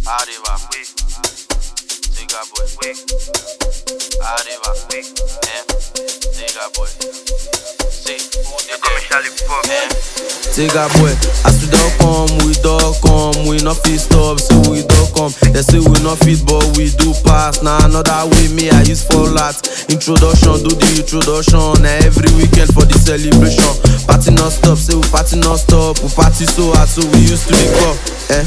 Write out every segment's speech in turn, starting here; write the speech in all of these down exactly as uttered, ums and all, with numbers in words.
Arriba, oui. Tiga boy, oui. Arriba, oui. Eh, Tiga boy. See, who did that? Tiga boy, as we don't come, we don't come. We not fit stop, so we don't come. They say we not fit, but we do pass. Now another way, me I use for that. Introduction, do the introduction. Now every weekend for the celebration. Party non stop, say we party non stop. We party so hard, so we used to the cup. Eh?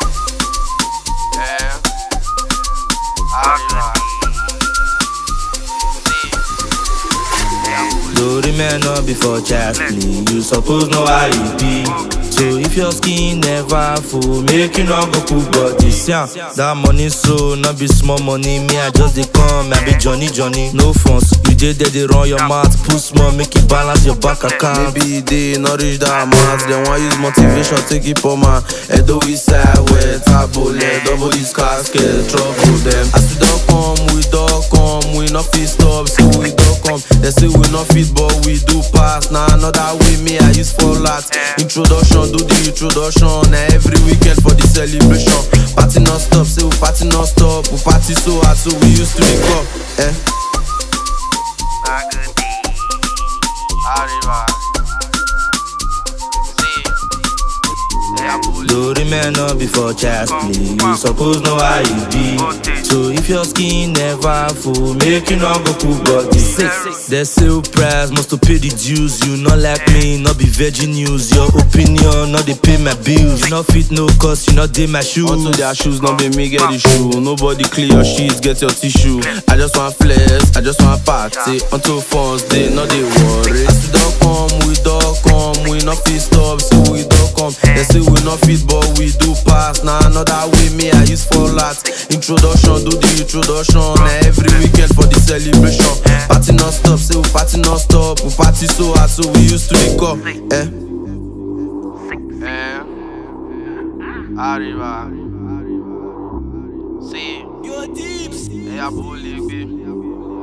Yeah. Arriba. Glory man up before Chaplin. You suppose know how it be. So if your skin never full, make you not go cook body. Yeah, that money so not be small money. Me I just dey come, I be Johnny Johnny. No funds, you did there they run your mouth. Put small, make it balance your bank account. Maybe they not reach that amount. They want use motivation, take it for man. Edo east side, wet, tabule, double east casket, trouble them. As we don't come, we don't come. We not fit stop, so we don't come. They say we not fit, but we do pass. Now another way, me I use for that. Introduction, do the introduction. Now every weekend for the celebration. Party non stop, say we party non stop. We party so hard, so we used to the cup. Eh? Arriba. Glory man up before Chaplin. You suppose know how it be. So if your skin never full, make you not go cook body. The sale price must to pay the dues. You not like me, not be virgin news. Your opinion, not they pay my bills. You not fit no cost, you not dey my shoes. Until their shoes, not be me get the shoe. Nobody clear your sheets, get your tissue. I just want flex, I just want party. Until funds, they not they worry. As we don't come, we don't come. We not fit stop, so we don't come. They say we not fit, but we do pass. Now another way, me I use for that. Introduction, do the introduction. Now every weekend for the celebration. Party non stop, say we party non stop. We party so hard, so we used to the cup. Eh? Eh. Arriba. See. Your deeps. Hey, I bully, baby.